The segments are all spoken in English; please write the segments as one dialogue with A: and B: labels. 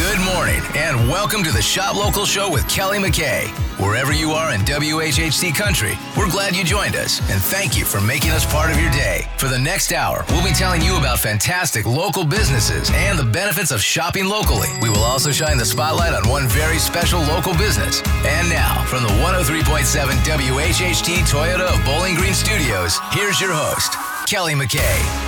A: Good morning and welcome to the Shop Local Show with Kelly McKay. Wherever you are in WHHT country, we're glad you joined us and thank you for making us part of your day. For the next hour, we'll be telling you about fantastic local businesses and the benefits of shopping locally. We will also shine the spotlight on one very special local business. And now, from the 103.7 WHHT Toyota of Bowling Green Studios, here's your host, Kelly McKay.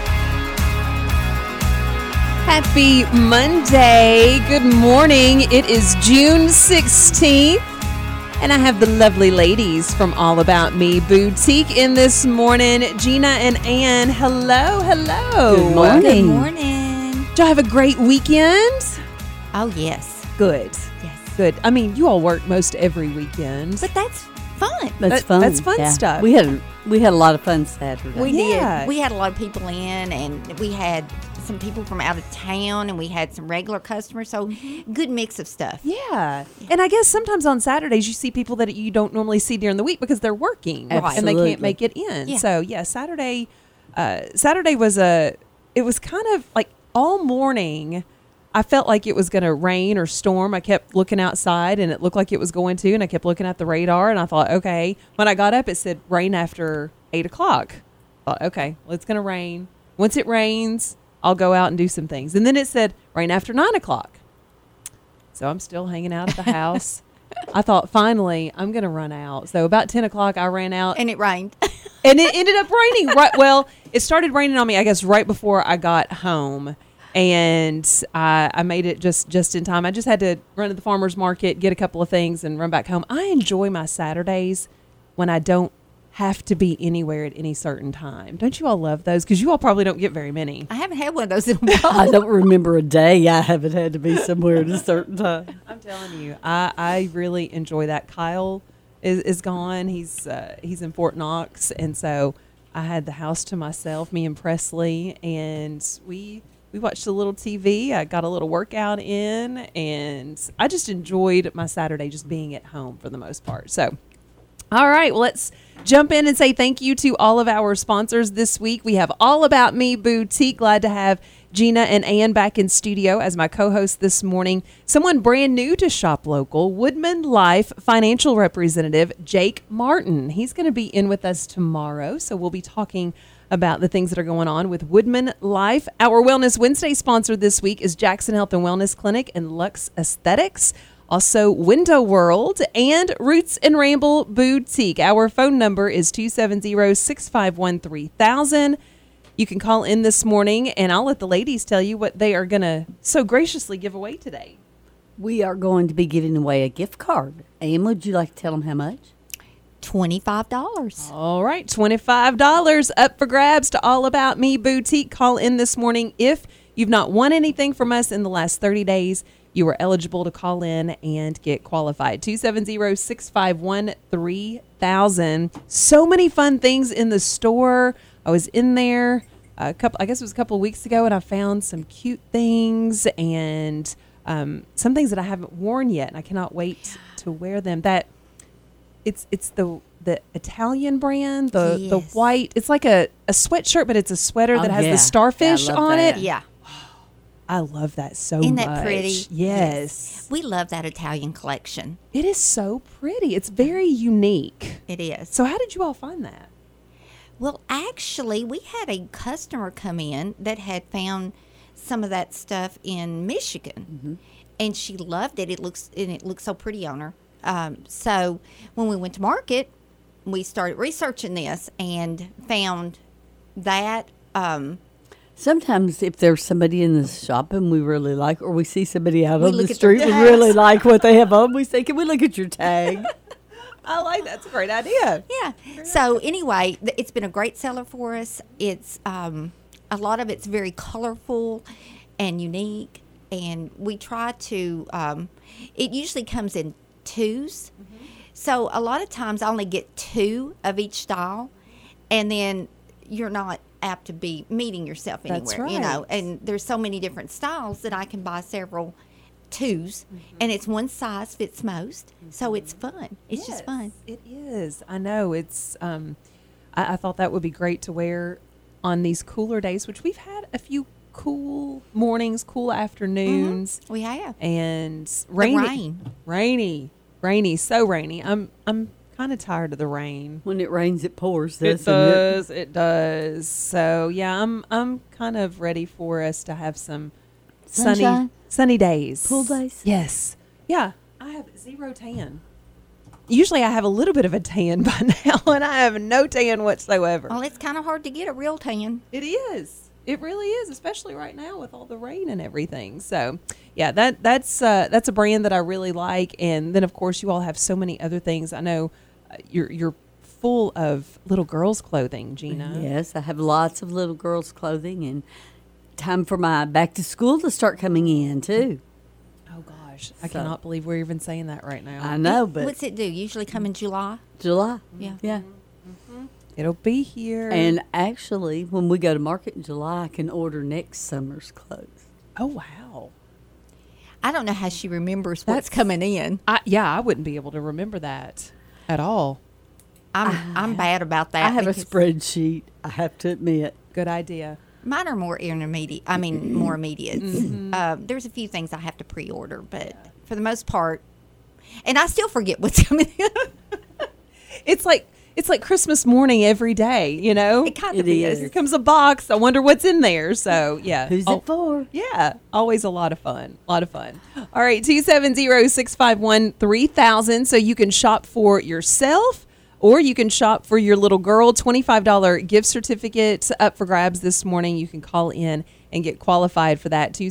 B: Happy Monday. Good morning. It is June 16th, and I have the lovely ladies from All About Me Boutique in this morning. Gina and Ann, hello.
C: Good morning.
D: Good morning.
B: Did y'all have a great weekend?
D: Oh, yes.
B: Good.
D: Yes.
B: Good. I mean, you all work most every weekend.
D: But that's fun.
C: That's fun.
B: That's fun stuff.
C: We had a lot of fun Saturday.
D: We
B: Yeah.
D: did. We had a lot of people in, and we had some people from out of town, and we had some regular customers. So good mix of stuff.
B: Yeah. And I guess sometimes on Saturdays you see people that you don't normally see during the week because they're working and they
C: Absolutely.
B: can't make it in.
D: Yeah.
B: So, yeah, Saturday was it was kind of like all morning I felt like it was going to rain or storm. I kept looking outside and it looked like it was going to, and I kept looking at the radar and I thought, okay. When I got up, it said rain after 8 o'clock. I thought, okay, well, it's going to rain. Once it rains, I'll go out and do some things. And then it said rain after 9 o'clock. So I'm still hanging out at the house. I thought, finally, I'm going to run out. So about 10 o'clock, I ran out.
D: And it rained.
B: And it ended up raining. Right. Well, it started raining on me, I guess, right before I got home. And I made it just in time. I just had to run to the farmer's market, get a couple of things, and run back home. I enjoy my Saturdays when I don't have to be anywhere at any certain time. Don't you all love those? Because you all probably don't get very many.
D: I haven't had one of those in a while.
C: I don't remember a day I haven't had to be somewhere at a certain time.
B: I'm telling you, I really enjoy that. Kyle is gone. He's in Fort Knox, and so I had the house to myself, me and Presley, and we watched a little TV. I got a little workout in, and I just enjoyed my Saturday just being at home for the most part. So, all right, well, let's jump in and say thank you to all of our sponsors this week. We have All About Me Boutique. Glad to have Gina and Ann back in studio as my co-host this morning. Someone brand new to Shop Local, Woodman Life financial representative Jake Martin. He's going to be in with us tomorrow, so we'll be talking about the things that are going on with Woodman Life. Our Wellness Wednesday sponsor this week is Jackson Health and Wellness Clinic and Lux Aesthetics. Also, Window World and Roots and Ramble Boutique. Our phone number is 270-651-3000. You can call in this morning, and I'll let the ladies tell you what they are going to so graciously give away today.
C: We are going to be giving away a gift card. Ann, would you like to tell them how much?
D: $25.
B: All right, $25 up for grabs to All About Me Boutique. Call in this morning. If you've not won anything from us in the last 30 days, you are eligible to call in and get qualified. 270-651-3000. So many fun things in the store. I was in there I guess it was a couple of weeks ago, and I found some cute things and some things that I haven't worn yet, and I cannot wait to wear them. That it's the Italian brand, the white. It's like a sweatshirt, but it's a sweater that has the starfish on it.
D: Yeah.
B: I love that so much.
D: Isn't that pretty?
B: Yes.
D: We love that Italian collection.
B: It is so pretty. It's very unique.
D: It is.
B: So how did you all find that?
D: Well, actually, we had a customer come in that had found some of that stuff in Michigan, and she loved it. It looks so pretty on her. So when we went to market, we started researching this and found that.
C: Sometimes if there's somebody in the shop and we really like, or we see somebody out on the
D: look at
C: street,
D: their
C: we
D: tags.
C: really like what they have on, we say, can we look at your tag?
B: I like that's a great idea.
D: Yeah. So anyway, it's been a great seller for us. It's a lot of it's very colorful and unique, and we try to. It usually comes in twos, so a lot of times I only get two of each style, and then you're not apt to be meeting yourself
B: That's
D: anywhere, you know.
B: right.
D: And there's so many different styles that I can buy several twos, and it's one size fits most, so it's fun. It's just fun.
B: It is. I know. It's. I thought that would be great to wear on these cooler days, which we've had a few cool mornings, cool afternoons,
D: We have.
B: and
D: rain.
B: rainy, so rainy. I'm kind of tired of the rain.
C: When it rains, it pours.
B: It
C: Doesn't
B: does. It does. So yeah, I'm kind of ready for us to have some
C: Sunshine?
B: sunny days.
C: Pool days?
B: Yes. Yeah. I have zero tan. Usually I have a little bit of a tan by now, and I have no tan whatsoever.
D: Well, it's kind of hard to get a real tan.
B: It is. It really is, especially right now with all the rain and everything. So, yeah, that's a brand that I really like. And then, of course, you all have so many other things. I know you're full of little girls' clothing, Gina.
C: Yes, I have lots of little girls' clothing, and time for my back to school to start coming in too.
B: Oh gosh, I
C: So-
B: cannot believe we're even saying that right now.
C: I know, but
D: What's it do? Usually come in July.
C: July.
D: Yeah.
C: Yeah.
B: It'll be here.
C: And actually, when we go to market in July, I can order next summer's clothes.
B: oh wow,
D: I don't know how she remembers what's
B: That's-
D: coming in.
B: I wouldn't be able to remember that at all.
D: I'm bad about that.
C: I have a
D: because
C: spreadsheet, I have to admit.
B: Good idea.
D: Mine are more intermediate. I mean, more immediate. There's a few things I have to pre-order, but for the most part, and I still forget what's coming in.
B: It's like Christmas morning every day, you know?
D: It kind
C: It
D: of is.
B: Here comes a box. I wonder what's in there. So, yeah.
C: Who's
B: Oh,
C: it for?
B: Yeah, always a lot of fun. All right, 270-651-3000. So you can shop for yourself or you can shop for your little girl. $25 gift certificate up for grabs this morning. You can call in and get qualified for that.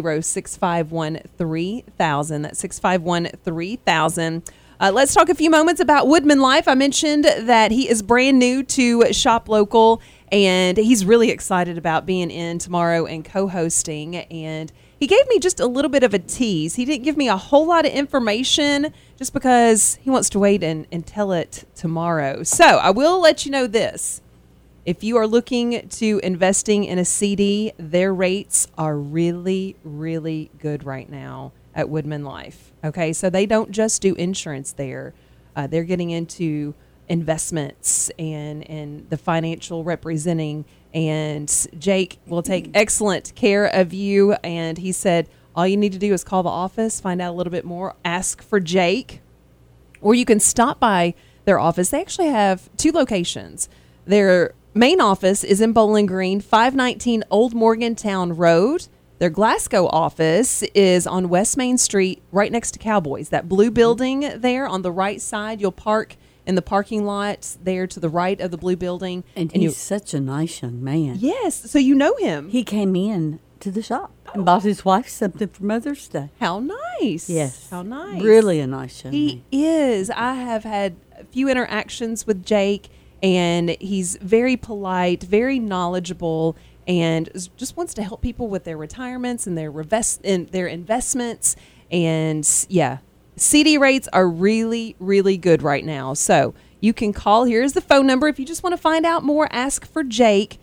B: 270-651-3000. That's 651-3000. Let's talk a few moments about Woodman Life. I mentioned that he is brand new to Shop Local, and he's really excited about being in tomorrow and co-hosting. And he gave me just a little bit of a tease. He didn't give me a whole lot of information just because he wants to wait and tell it tomorrow. So I will let you know this. If you are looking to investing in a CD, their rates are really, really good right now at Woodman Life. Okay, so they don't just do insurance there. They're getting into investments and the financial representing. And Jake will take excellent care of you. And he said, all you need to do is call the office, find out a little bit more, ask for Jake, or you can stop by their office. They actually have two locations. Their main office is in Bowling Green, 519 Old Morgantown Road. Their Glasgow office is on West Main Street, right next to Cowboys. That blue building there on the right side, you'll park in the parking lot there to the right of the blue building.
C: And
B: you,
C: he's such a nice young man.
B: yes, so you know him.
C: He came in to the shop and bought his wife something for Mother's Day.
B: How nice.
C: Yes.
B: How nice.
C: Really a nice young
B: He
C: man.
B: is. I have had a few interactions with Jake, and he's very polite, very knowledgeable, and just wants to help people with their retirements and their investments. And yeah, CD rates are really, really good right now. So you can call. Here's the phone number. If you just want to find out more, ask for Jake,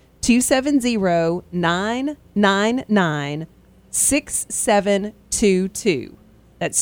B: 270-999-6722. That's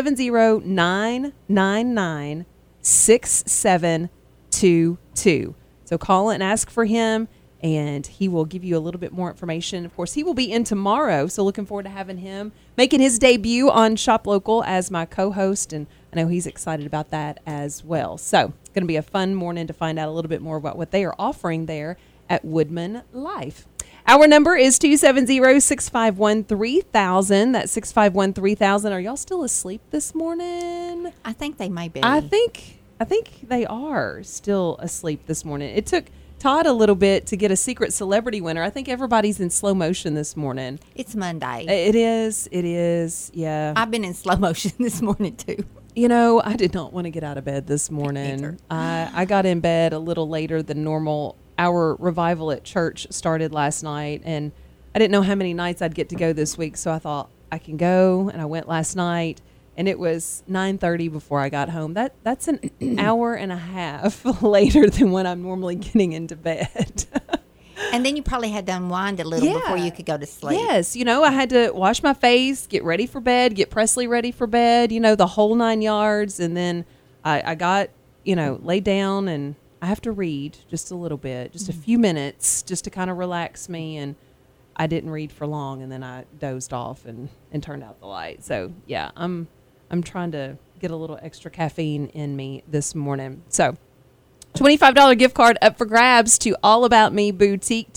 B: 270-999-6722. So call and ask for him, and he will give you a little bit more information. Of course, he will be in tomorrow, so looking forward to having him making his debut on Shop Local as my co-host, and I know he's excited about that as well. So it's going to be a fun morning to find out a little bit more about what they are offering there at Woodman Life. Our number is 270-651-3000. That's 651-3000. Are y'all still asleep this morning?
D: I think they may be.
B: I think they are still asleep this morning. It took Todd a little bit to get a secret celebrity winner. I think everybody's in slow motion this morning.
D: It's Monday.
B: It is. Yeah.
D: I've been in slow motion this morning too.
B: You know, I did not want to get out of bed this morning.
D: Neither.
B: I got in bed a little later than normal. Our revival at church started last night, and I didn't know how many nights I'd get to go this week, so I thought I can go, and I went last night, and it was 9:30 before I got home. That's an hour and a half later than when I'm normally getting into bed.
D: And then you probably had to unwind a little before
B: Yeah.
D: you could go to sleep.
B: Yes, you know, I had to wash my face, get ready for bed, get Presley ready for bed, you know, the whole 9 yards. And then I got, laid down, and I have to read just a little bit, just a few minutes, just to kind of relax me. And I didn't read for long, and then I dozed off and turned out the light. So yeah, I'm trying to get a little extra caffeine in me this morning. So $25 gift card up for grabs to All About Me Boutique,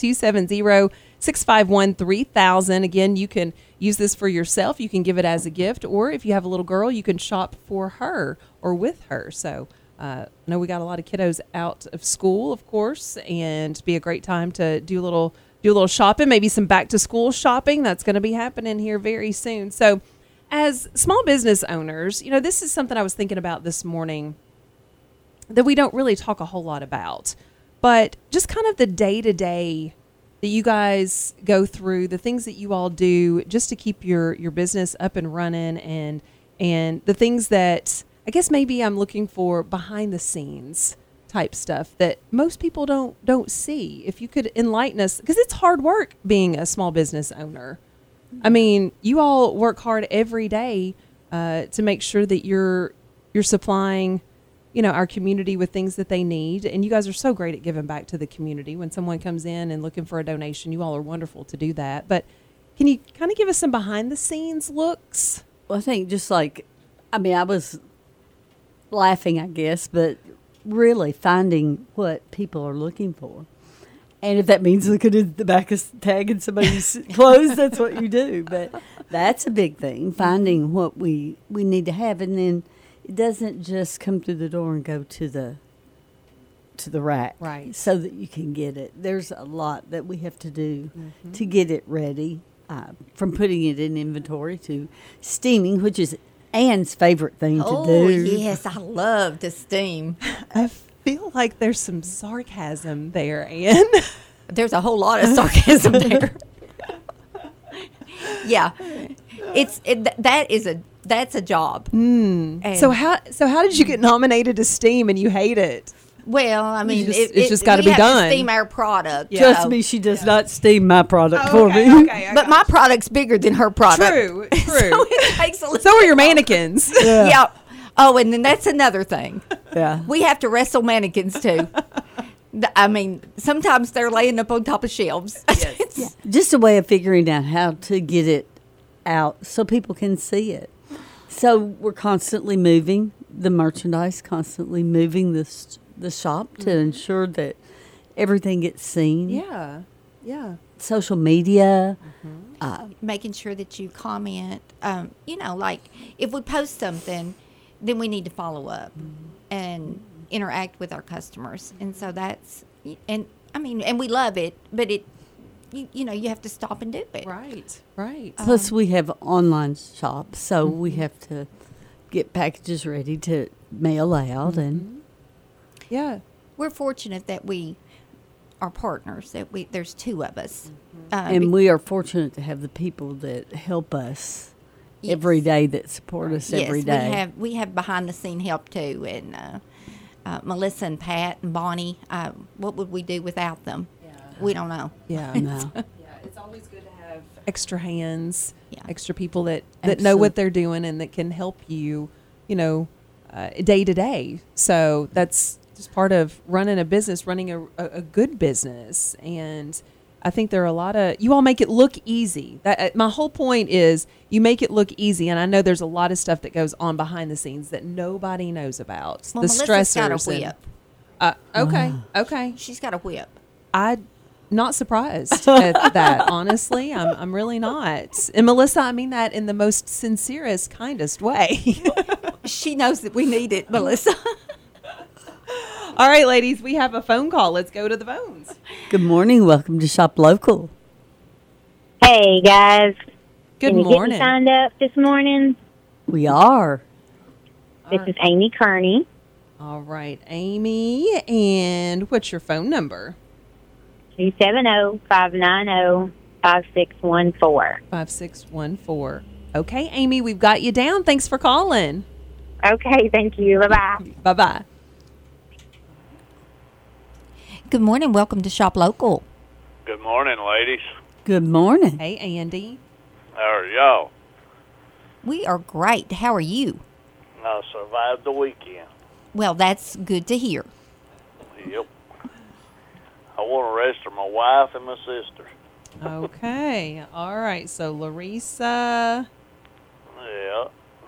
B: 270-651-3000. Again, you can use this for yourself. You can give it as a gift, or if you have a little girl, you can shop for her or with her. So I know we got a lot of kiddos out of school, of course, and be a great time to do a little shopping, maybe some back to school shopping. That's going to be happening here very soon. So as small business owners, this is something I was thinking about this morning that we don't really talk a whole lot about, but just kind of the day-to-day that you guys go through, the things that you all do just to keep your business up and running, and the things that I guess maybe I'm looking for behind the scenes type stuff that most people don't see. If you could enlighten us, because it's hard work being a small business owner. I mean, you all work hard every day to make sure that you're supplying our community with things that they need. And you guys are so great at giving back to the community. When someone comes in and looking for a donation, you all are wonderful to do that. But can you kind of give us some behind the scenes looks?
C: Well, I think I was laughing, I guess, but really finding what people are looking for. And if that means looking at the back of tag in somebody's clothes, that's what you do. But that's a big thing, finding what we need to have. And then it doesn't just come through the door and go to the rack,
B: right?
C: So that you can get it. There's a lot that we have to do to get it ready, from putting it in inventory to steaming, which is Ann's favorite thing to do.
D: Oh, yes, I love to steam.
B: I feel like there's some sarcasm there, Ann.
D: There's a whole lot of sarcasm there. Yeah, that's a job.
B: So how did you get nominated to steam and you hate it?
D: Well, I mean,
B: it's just got to be done.
D: To steam our product.
B: Yeah.
C: Trust me, she does not steam my product for me.
B: Okay,
D: but my product's bigger than her product.
B: True.
D: So it takes a little.
B: So are your mannequins.
D: Yeah. Oh, and then that's another thing.
C: Yeah.
D: We have to wrestle mannequins too. I mean, sometimes they're laying up on top of shelves.
B: Yes.
C: Just a way of figuring out how to get it out so people can see it. So we're constantly moving the merchandise, constantly moving the shop to ensure that everything gets seen.
B: Yeah.
C: Social media.
D: Making sure that you comment. Like if we post something, then we need to follow up and interact with our customers. And so and we love it, but you have to stop and do it.
B: Right.
C: Plus we have online shops, so we have to get packages ready to mail out. And
B: Yeah.
D: We're fortunate that we are partners, there's two of us.
C: and we are fortunate to have the people that help us every day, that support us every day.
D: Yes, we have behind the scene help too, and Melissa and Pat and Bonnie. What would we do without them?
B: Yeah.
D: We don't know.
C: No.
B: Yeah, it's always good to have extra hands,
D: Yeah.
B: extra people that know what they're doing and that can help you, day to day. So that's just part of running a business, running a good business. And I think there are a lot of, you all make it look easy. That my whole point is you make it look easy. And I know there's a lot of stuff that goes on behind the scenes that nobody knows about.
D: Well,
B: The
D: Melissa's got a
B: stressors.
D: whip.
B: Okay.
D: She's got a whip.
B: I'm not surprised at that, honestly. I'm really not. And Melissa, I mean that in the most sincerest, kindest way.
D: She knows that we need it, Melissa.
B: All right, ladies, we have a phone call. Let's go to the phones.
C: Good morning. Welcome to Shop Local.
E: Hey, guys.
B: Good
E: Can you
B: morning.
E: get me signed up this morning?
C: We are.
E: This is Amy Kearney.
B: All right, Amy. And what's your phone number?
E: 270-590-5614.
B: 5614. Okay, Amy, we've got you down. Thanks for calling.
E: Okay, thank you. Bye-bye.
B: Bye-bye.
D: Good morning. Welcome to Shop Local.
F: Good morning, ladies.
C: Good morning.
B: Hey, Andy.
F: How are y'all?
D: We are great. How are you?
F: I survived the weekend.
D: Well, that's good to hear.
F: Yep. I want to register my wife and my sister.
B: Okay. All right. So Larissa,
F: Yeah.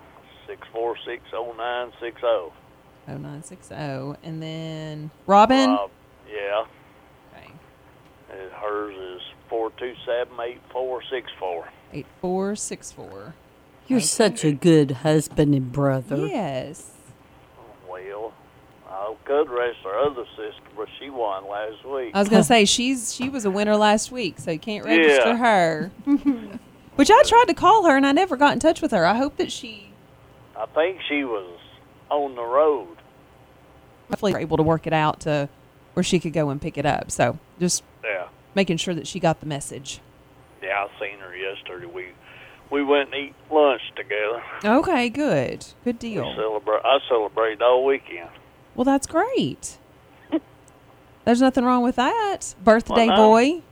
F: 6460960.
B: 0960. And then Robin.
F: Yeah.
B: Okay.
F: And hers is 4278464.
B: 8464.
C: You're such a good husband and brother.
B: Yes.
F: Well, I could race her other sister, but she won last week.
B: I was gonna say she was a winner last week, so you can't register
F: Yeah.
B: her. Which I tried to call her and I never got in touch with her. I hope that she
F: I think she was on the road.
B: hopefully were able to work it out to where she could go and pick it up. So just
F: Yeah.
B: making sure that she got the message.
F: Yeah, I seen her yesterday. We went and eat lunch together.
B: Okay, good. Good deal.
F: I celebrated all weekend.
B: Well, that's great. There's nothing wrong with that. Birthday
F: no.
B: boy.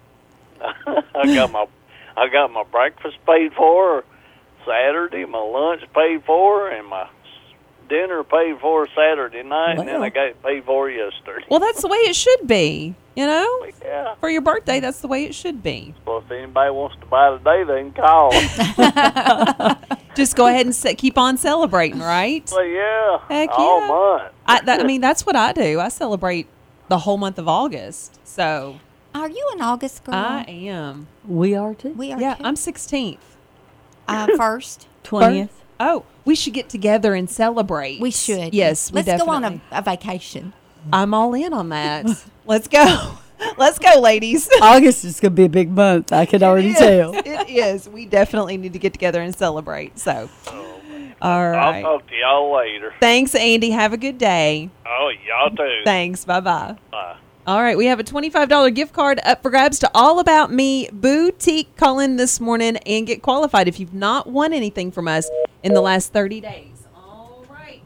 F: I got my breakfast paid for Saturday, my lunch paid for, and my dinner paid for Saturday night, and then
C: Wow.
F: I got it paid for yesterday.
B: Well, that's the way it should be, you know?
F: Yeah.
B: For your birthday, that's the way it should be.
F: Well, if anybody wants to buy today, they can call.
B: Just go ahead and keep on celebrating, right?
F: Well, yeah.
B: Heck
F: all
B: yeah.
F: month.
B: I mean, that's what I do. I celebrate the whole month of August. So
D: Are you an August girl?
B: I am.
C: We are too.
D: We are
B: Yeah,
D: too.
B: I'm 16th.
D: First.
C: 20th.
B: Oh, we should get together and celebrate.
D: We should.
B: Yes, we
D: Let's
B: definitely.
D: go on a vacation.
B: I'm all in on that. Let's go. Let's go, ladies.
C: August is going to be a big month. I can already tell.
B: It is. We definitely need to get together and celebrate. So, all
F: I'll
B: right.
F: talk to y'all later.
B: Thanks, Andy. Have a good day.
F: Oh, y'all too.
B: Thanks. Bye-bye.
F: Bye.
B: All right, we have a $25 gift card up for grabs to All About Me Boutique. Call in this morning and get qualified if you've not won anything from us in the last 30 days. All right,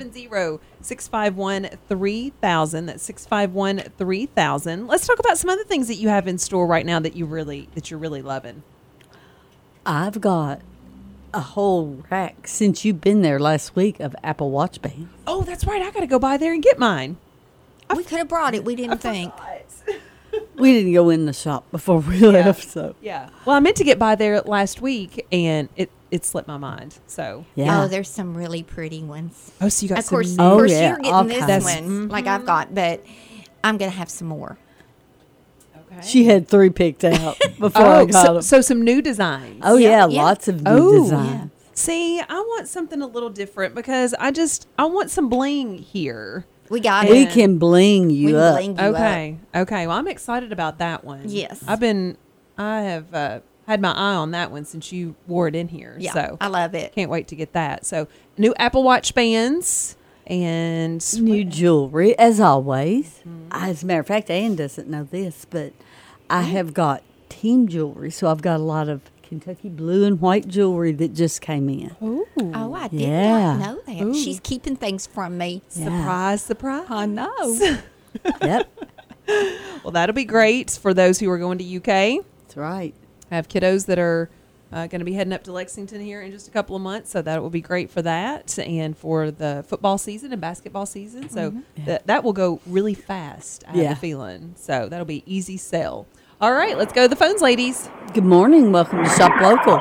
B: 270-651-3000. That's 651-3000. Let's talk about some other things that you have in store right now that you're really loving.
C: I've got a whole rack since you've been there last week of Apple Watch bands.
B: Oh, that's right. I got to go by there and get mine.
D: We could have brought it. We didn't think.
C: We didn't go in the shop before we left, so
B: Yeah. Well, I meant to get by there last week and it slipped my mind. So,
C: yeah.
D: Oh, there's some really pretty ones.
B: oh, so you got
D: Of
B: some
D: course,
B: new-
C: Oh,
D: of course
C: yeah,
D: you're
C: all
D: getting this
C: kinds.
D: one like I've got, but I'm going to have some more.
B: Okay.
C: She had 3 picked out before I got them.
B: so some new designs.
C: Oh yeah,
D: Yeah.
C: lots of new
B: Oh,
C: designs.
B: See, I want something a little different because I want some bling here.
D: We got
C: We
D: it.
C: can bling you
D: We
C: up.
D: bling you up.
B: Okay. Well, I'm excited about that one.
D: Yes.
B: I have had my eye on that one since you wore it in here.
D: Yeah,
B: So
D: I love it.
B: can't wait to get that. So new Apple Watch bands and
C: New jewelry, as always. As a matter of fact, Ann doesn't know this, but I have got team jewelry. So I've got a lot of Kentucky blue and white jewelry that just came in.
B: Ooh.
D: Oh, I did
C: Yeah.
D: not know that.
B: Ooh.
D: She's keeping things from me.
B: Surprise, surprise.
D: I know.
C: Yep,
B: Well, that'll be great for those who are going to UK.
C: that's right.
B: I have kiddos that are going to be heading up to Lexington here in just a couple of months, so that will be great for that and for the football season and basketball season. So that will go really fast, I have
C: Yeah.
B: a feeling. So that'll be easy sell. All right, let's go to the phones, ladies.
C: Good morning. Welcome to Shop Local.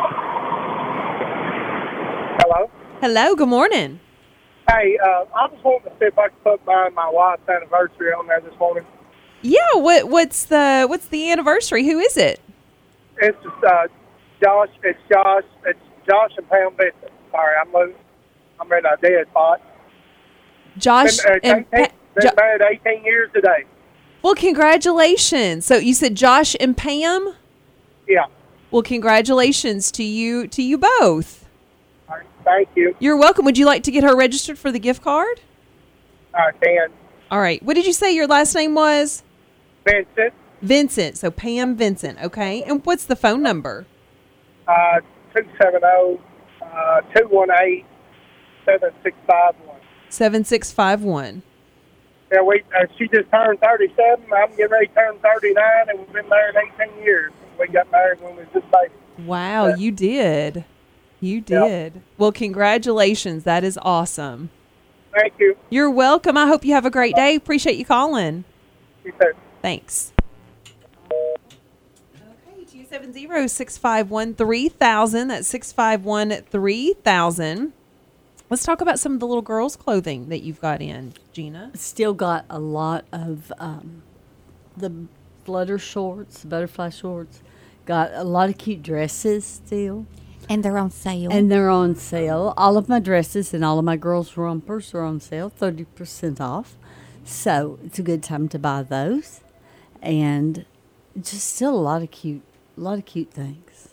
G: Hello.
B: Hello, good morning.
G: Hey, I was wanting to see if I could put my wife's anniversary on there this morning.
B: Yeah, what's the anniversary? Who is it?
G: It's just Josh. It's Josh and Pam Vincent. Sorry, I'm in a dead spot.
B: Josh and
G: Been married 18 years today.
B: Well, congratulations. So you said Josh and Pam?
G: Yeah.
B: Well, congratulations to you both.
G: All right, thank you.
B: You're welcome. Would you like to get her registered for the gift card?
G: Dan
B: All right. What did you say your last name was?
G: Vincent.
B: Vincent. So Pam Vincent. Okay. And what's the phone number?
G: 270-218-7651.
B: 7651.
G: Yeah, she just turned 37. I'm getting ready to turn 39, and we've been married 18 years. We got married when we was just babies.
B: Wow,
G: Yeah.
B: you did. You did. Well, congratulations. That is awesome.
G: Thank you.
B: You're welcome. I hope you have a great day. Appreciate you calling.
G: You too.
B: Thanks. Okay, 270-651-3000. That's 651-3000. Let's talk about some of the little girls' clothing that you've got in, Gina.
C: Still got a lot of the flutter shorts, butterfly shorts. Got a lot of cute dresses still.
D: And they're on sale.
C: And they're on sale. All of my dresses and all of my girls' rompers are on sale, 30% off. So it's a good time to buy those. And just still a lot of cute things.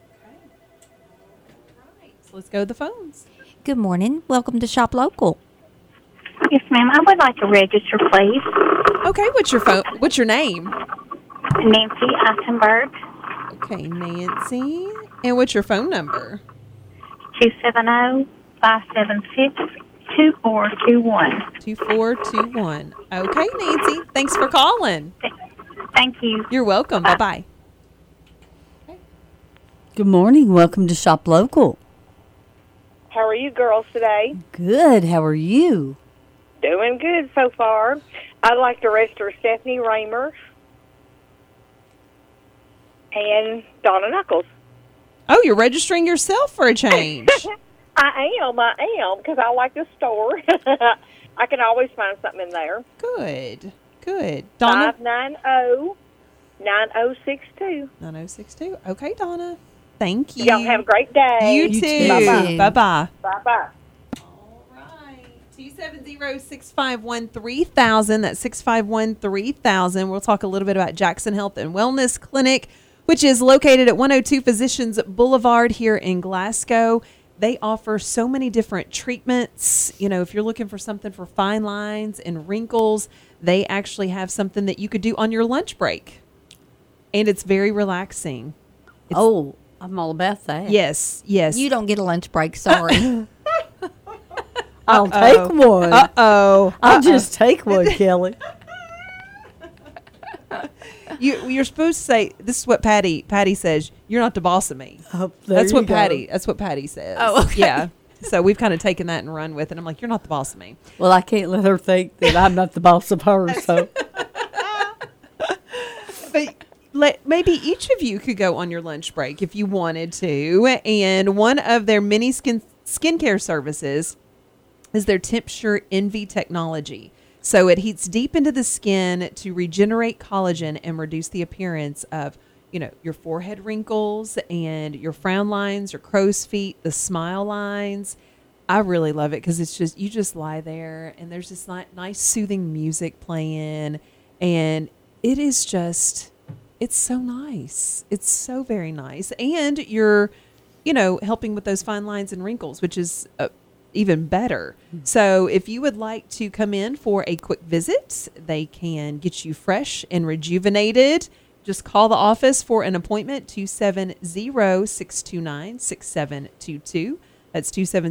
B: So let's go to the phones.
D: Good morning. Welcome to Shop Local.
E: Yes, ma'am. I would like to register, please.
B: Okay, what's your phone? What's your name?
E: Nancy Eisenberg,
B: Okay, Nancy. And what's your phone number?
E: 270-576-2421.
B: 2421. Okay, Nancy. Thanks for calling.
E: Thank you.
B: You're welcome. Bye-bye.
C: Good morning. Welcome to Shop Local.
H: How are you girls today?
C: Good. How are you?
H: Doing good so far. I'd like to register Stephanie Raymer and Donna Knuckles.
B: Oh, you're registering yourself for a change.
H: I am, because I like the store. I can always find something in there.
B: Good. Donna?
H: 590-9062.
B: 9062. Okay, Donna. Thank you.
H: Y'all have a great day.
B: You too.
C: Bye-bye.
B: Bye-bye.
H: Bye-bye.
B: All right. 270-651-3000. That's 651-3000. We'll talk a little bit about Jackson Health and Wellness Clinic, which is located at 102 Physicians Boulevard here in Glasgow. They offer so many different treatments. You know, if you're looking for something for fine lines and wrinkles, they actually have something that you could do on your lunch break. And it's very relaxing.
C: I'm all about that.
B: Yes.
D: You don't get a lunch break, sorry.
C: I'll take one.
B: Uh-oh.
C: I'll just take one, Kelly.
B: You're supposed to say, this is what Patty says, you're not the boss of me.
C: Oh,
B: That's what Patty says.
D: Oh, okay.
B: Yeah. So we've kind of taken that and run with it. I'm like, you're not the boss of me.
C: Well, I can't let her think that I'm not the boss of her, so.
B: But maybe each of you could go on your lunch break if you wanted to. And one of their many skincare services is their Tempsure Envy technology. So it heats deep into the skin to regenerate collagen and reduce the appearance of, your forehead wrinkles and your frown lines, your crow's feet, the smile lines. I really love it because it's just, you just lie there and there's this nice soothing music playing, and it is just, it's so nice. It's so very nice. And you're, helping with those fine lines and wrinkles, which is even better. So if you would like to come in for a quick visit, they can get you fresh and rejuvenated. Just call the office for an appointment, 270-629-6722. That's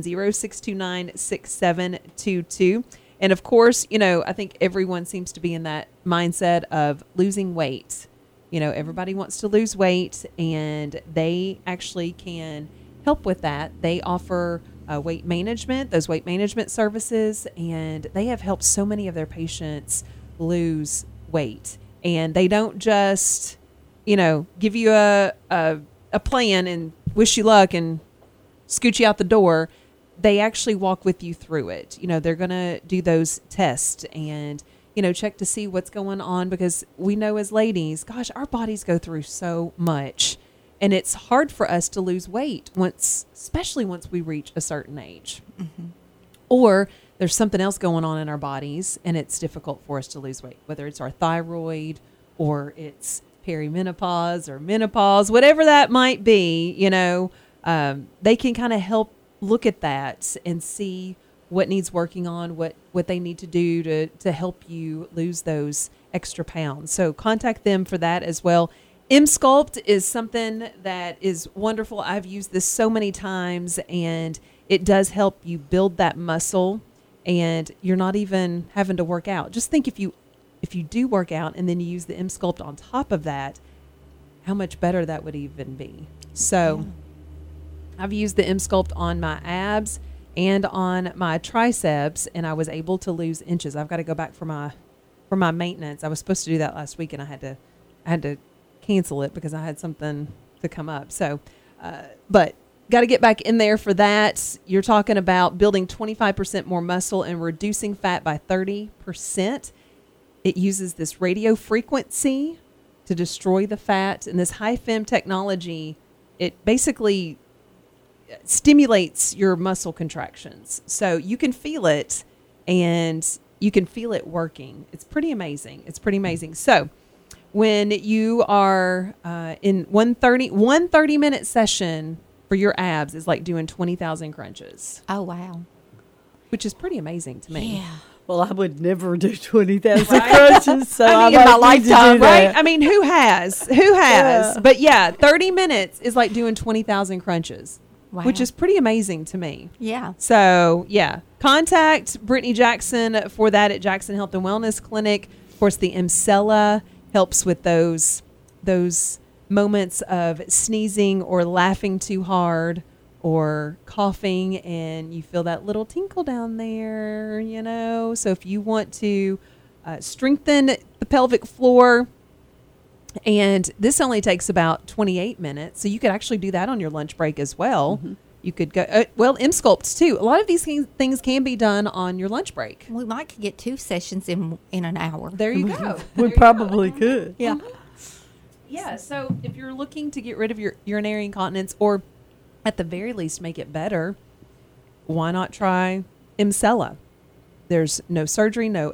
B: 270-629-6722. And of course, I think everyone seems to be in that mindset of losing weight. Everybody wants to lose weight, and they actually can help with that. They offer weight management, those weight management services, and they have helped so many of their patients lose weight. And they don't just, give you a plan and wish you luck and scoot you out the door. They actually walk with you through it. They're going to do those tests and, check to see what's going on, because we know as ladies, gosh, our bodies go through so much. And it's hard for us to lose weight especially once we reach a certain age. Mm-hmm. Or there's something else going on in our bodies and it's difficult for us to lose weight, whether it's our thyroid or it's perimenopause or menopause, whatever that might be. They can kind of help look at that and see what needs working on, what they need to do to help you lose those extra pounds. So contact them for that as well. M-Sculpt is something that is wonderful. I've used this so many times, and it does help you build that muscle, and you're not even having to work out. Just think if you do work out and then you use the M-Sculpt on top of that, how much better that would even be. So I've used the M-Sculpt on my abs and on my triceps, and I was able to lose inches. I've got to go back for my maintenance. I was supposed to do that last week, and I had to cancel it because I had something to come up. So, but got to get back in there for that. You're talking about building 25% more muscle and reducing fat by 30%. It uses this radio frequency to destroy the fat, and this HiFem technology, it basically stimulates your muscle contractions. So you can feel it, and you can feel it working. It's pretty amazing. So when you are in 130-minute session for your abs is like doing 20,000 crunches.
D: Oh, wow.
B: Which is pretty amazing to me.
D: Yeah.
C: Well, I would never do 20,000 crunches. So
B: I mean,
C: I
B: in my
C: might need to
B: lifetime,
C: do that.
B: right? I mean, who has?
C: Yeah.
B: But yeah, 30 minutes is like doing 20,000 crunches,
D: Wow.
B: which is pretty amazing to me.
D: Yeah.
B: So yeah, contact Brittany Jackson for that at Jackson Health and Wellness Clinic. Of course, the Emcella helps with those moments of sneezing or laughing too hard or coughing, and you feel that little tinkle down there, you know. So if you want to strengthen the pelvic floor, and this only takes about 28 minutes, so you could actually do that on your lunch break as well.
C: Mm-hmm.
B: You could go, M-Sculpt too. A lot of these things can be done on your lunch break.
D: We might could get 2 sessions in an hour.
B: There you go.
C: We probably could.
D: Yeah.
B: Yeah, so if you're looking to get rid of your urinary incontinence, or at the very least make it better, why not try Emcella? There's no surgery, no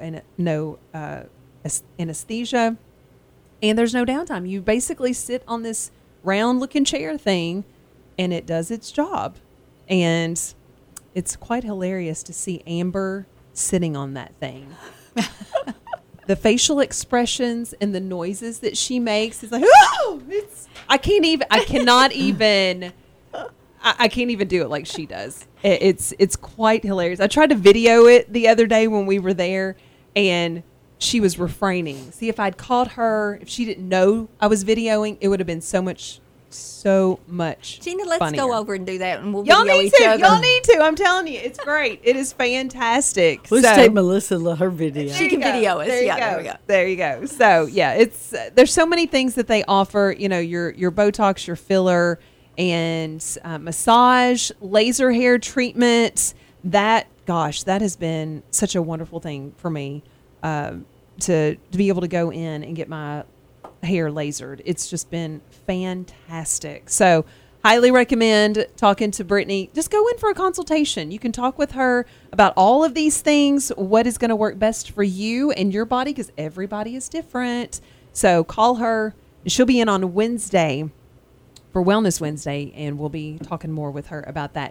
B: anesthesia, and there's no downtime. You basically sit on this round-looking chair thing, and it does its job. And it's quite hilarious to see Amber sitting on that thing. The facial expressions and the noises that she makes is like, oh, I can't even do it like she does. It's quite hilarious. I tried to video it the other day when we were there, and she was refraining. See, if I'd caught her, if she didn't know I was videoing, it would have been so much
D: Gina, let's
B: funnier.
D: go over and do that, and we'll
B: Y'all
D: video
B: need
D: each
B: to.
D: other.
B: Y'all need to. I'm telling you, it's great. It is fantastic.
C: Let's
B: So-
C: take Melissa to her video.
D: She can video us.
B: There you
D: Yeah,
B: go.
D: there we go.
B: There you go. So yeah, it's there's so many things that they offer. You know, your Botox, your filler, and massage, laser hair treatment. That has been such a wonderful thing for me to be able to go in and get my hair lasered. It's just been fantastic. So highly recommend talking to Brittany. Just go in for a consultation. You can talk with her about all of these things, what is going to work best for you and your body, because everybody is different. So call her. She'll be in on Wednesday for Wellness Wednesday, and we'll be talking more with her about that.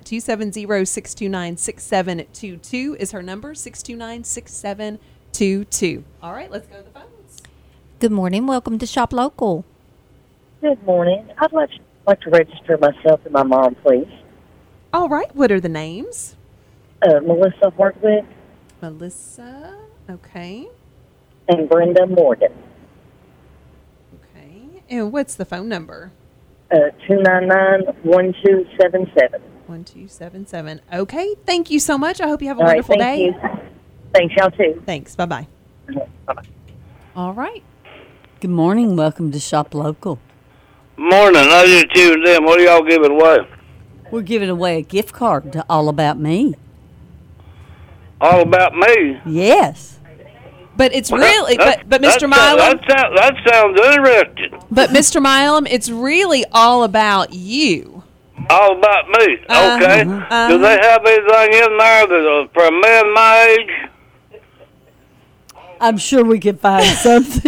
B: 270-629-6722 is her number, 629-6722. All right, let's go to the phones.
D: Good morning. Welcome to Shop Local.
I: Good morning. I'd like to register myself and my mom, please.
B: All right, what are the names?
I: Melissa Hartwick
B: Melissa, okay.
I: and Brenda Morgan.
B: Okay, and what's the phone number?
I: 299-1277.
B: 1277. Okay, thank you so much. I hope you have a
I: All right,
B: wonderful
I: thank
B: day.
I: you. Thanks, y'all too.
B: Thanks, bye-bye.
I: Bye-bye.
B: All right.
C: Good morning. Welcome to Shop Local.
F: Morning. I just tuned in. What are y'all giving away?
C: We're giving away a gift card to All About Me.
F: All about me.
C: Yes.
B: But it's really, but Mr. Milam,
F: That sounds interesting.
B: but Mr. Milam, it's really all about you.
F: All about me. Okay. Do they have anything in there that for a man my age?
C: I'm sure we can find something.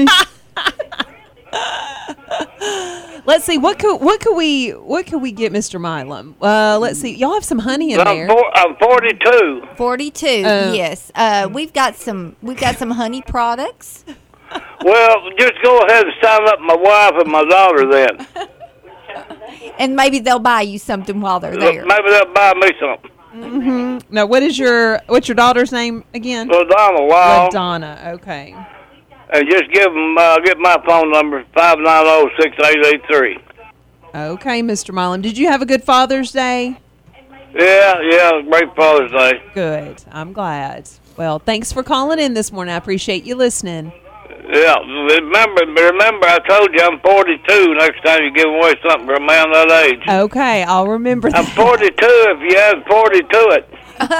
B: Let's see, what could we get Mr. Milam? Let's see, y'all have some honey in there.
F: I'm 42.
D: 42. Yes. We've got some honey products.
F: Well, just go ahead and sign up my wife and my daughter then.
D: And maybe they'll buy you something while they're there.
F: Maybe they'll buy me something.
B: Mm-hmm. Now, what's your daughter's name again?
F: LaDonna Wild.
B: LaDonna, okay.
F: And just get my phone number, 590-6883.
B: Okay, Mr. Milam. Did you have a good Father's Day?
F: Yeah, great Father's Day.
B: Good. I'm glad. Well, thanks for calling in this morning. I appreciate you listening.
F: Yeah, remember, I told you I'm 42. Next time you give away something for a man that age.
B: Okay, I'll remember that.
F: I'm 42 if you add 40 to it.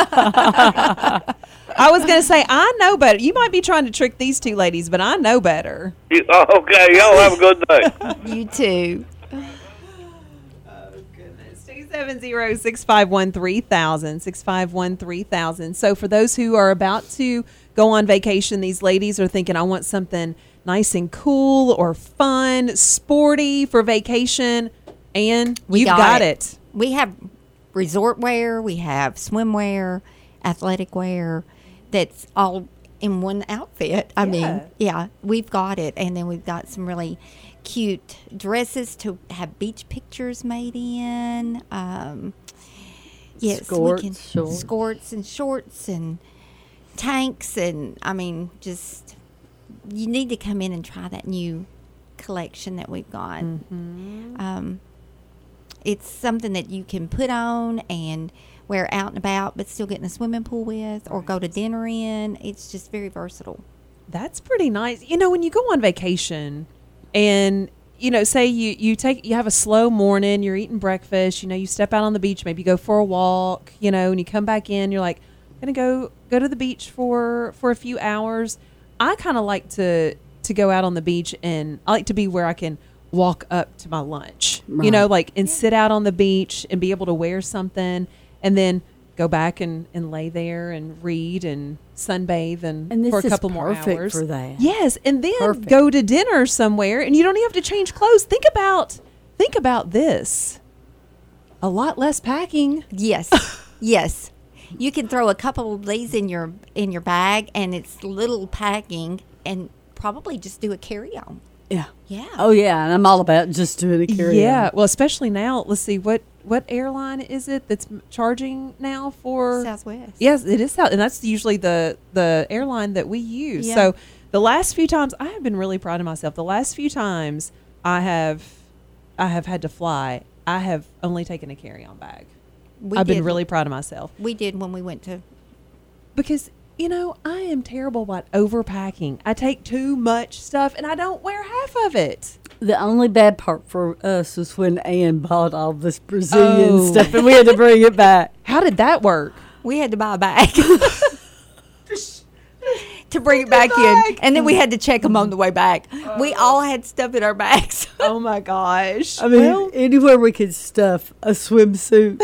B: I was going to say, I know better. You might be trying to trick these two ladies, but I know better.
F: Okay, y'all have a good day.
D: You too.
B: 270-651-3000, 651-3000. So for those who are about to go on vacation, these ladies are thinking, I want something nice and cool or fun, sporty for vacation, and you've got it.
D: We have resort wear, we have swimwear, athletic wear, that's all in one outfit. I mean, yeah, we've got it. And then we've got some really cute dresses to have beach pictures made in. Yes, skirts and shorts and tanks, and I mean, just you need to come in and try that new collection that we've got. It's something that you can put on and wear out and about, but still get in a swimming pool with, or go to dinner in. It's just very versatile.
B: That's pretty nice. You know, when you go on vacation and, you know, say you have a slow morning, you're eating breakfast, you know, you step out on the beach, maybe go for a walk, you know, and you come back in, you're like, I'm going to go to the beach for a few hours. I kind of like to go out on the beach, and I like to be where I can walk up to my lunch, you know, like, and sit out on the beach and be able to wear something, and then go back and lay there and read and sunbathe and for a couple more hours.
C: For that.
B: Yes, and then go to dinner somewhere, and you don't even have to change clothes. Think about this. A lot less packing.
D: Yes. Yes. You can throw a couple of these in your bag, and it's little packing, and probably just do a carry-on.
C: Yeah.
D: Yeah.
C: Oh, yeah, and I'm all about just doing a carry-on.
B: Yeah, well, especially now. Let's see, what airline is it that's charging now for
D: Southwest?
B: Yes, it is South, and that's usually the airline that we use.
D: Yeah.
B: So the last few times, I have been really proud of myself. The last few times I have had to fly, I have only taken a carry-on bag. I've been really proud of myself.
D: We did when we went to,
B: because, you know, I am terrible about overpacking. I take too much stuff, and I don't wear half of it.
C: The only bad part for us was when Ann bought all this Brazilian stuff, and we had to bring it back.
B: How did that work?
D: we had to buy a bag to bring it back in, and then we had to check them on the way back. We all had stuff in our bags.
B: Oh my gosh!
C: I mean, anywhere we could stuff a swimsuit.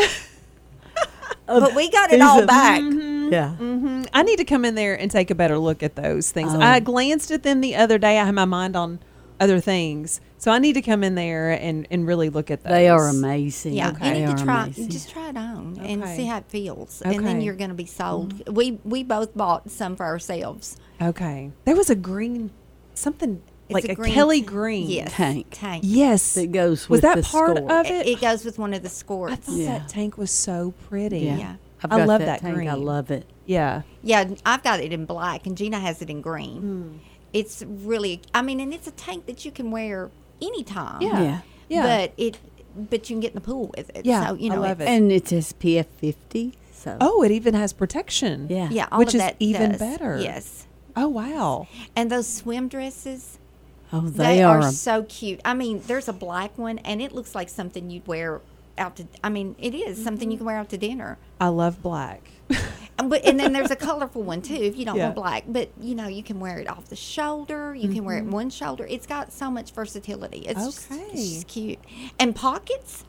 D: But we got it all back.
C: Yeah.
B: Mm-hmm. I need to come in there and take a better look at those things. I glanced at them the other day. I had my mind on other things. So I need to come in there and really look at those.
C: They are amazing.
D: Yeah,
B: okay.
D: you need to try. Just try it on and see how it feels, and then you're going to be sold. We both bought some for ourselves.
B: Okay. There was a green something.
D: It's
B: like a
D: green
B: Kelly green
C: tank.
B: Yes.
C: That goes
B: was
C: with
B: that
C: the
B: part
C: skort.
B: of it?
D: It goes with one of the skirts.
B: I thought that tank was so pretty.
D: Yeah.
B: I love that
C: tank.
B: green.
C: I love it.
B: Yeah.
D: Yeah, I've got it in black, and Gina has it in green. It's really, I mean, and it's a tank that you can wear anytime.
B: Yeah.
D: But you can get in the pool with it.
B: Yeah,
D: So, you know,
B: I love it.
C: And it's SPF 50. So.
B: Oh, it even has protection.
C: Yeah.
D: Yeah, all
B: which
D: of
B: is
D: that
B: even
D: does.
B: better.
D: Yes.
B: Oh, wow.
D: And those swim dresses.
C: Oh,
D: They are so cute. I mean, there's a black one, and it looks like something you'd wear out to. I mean, it is something you can wear out to dinner.
B: I love black.
D: And then there's a colorful one too if you don't want black. But you know, you can wear it off the shoulder. You can wear it one shoulder. It's got so much versatility. It's just cute. And pockets.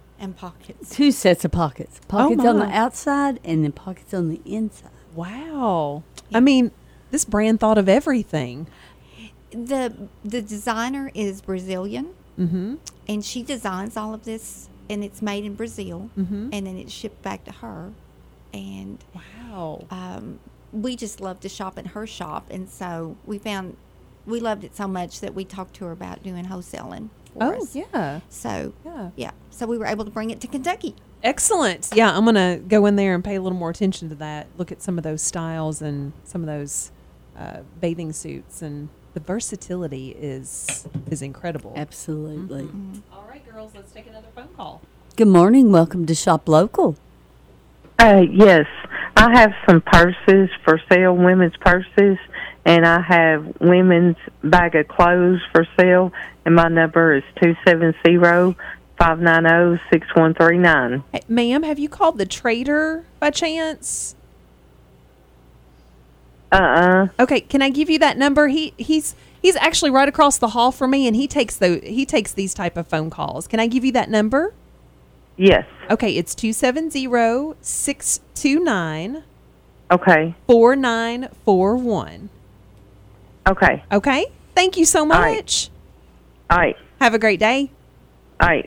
C: Two sets of pockets. Pockets on the
B: my.
C: outside and then pockets on the inside.
B: Wow. I mean, this brand thought of everything.
D: The designer is Brazilian, and she designs all of this, and it's made in Brazil, and then it's shipped back to her. And
B: wow,
D: we just love to shop in her shop, and so we loved it so much that we talked to her about doing wholesaling for us.
B: Yeah.
D: So so we were able to bring it to Kentucky.
B: Excellent. Yeah, I'm gonna go in there and pay a little more attention to that. Look at some of those styles and some of those bathing suits, and the versatility is incredible.
C: Absolutely.
B: All right, girls, let's take another phone call.
C: Good morning. Welcome to Shop Local.
I: Yes, I have some purses for sale, women's purses, and I have women's bag of clothes for sale, and my number is 270-590-6139.
B: Hey, ma'am, have you called the trader by chance? Okay, can I give you that number? He's actually right across the hall from me, and he takes these type of phone calls. Can I give you that number?
I: Yes.
B: Okay, it's 270-629
I: Okay.
B: 4941.
I: Okay.
B: Okay? Thank you so much.
I: All right.
B: Have a great day.
I: All right.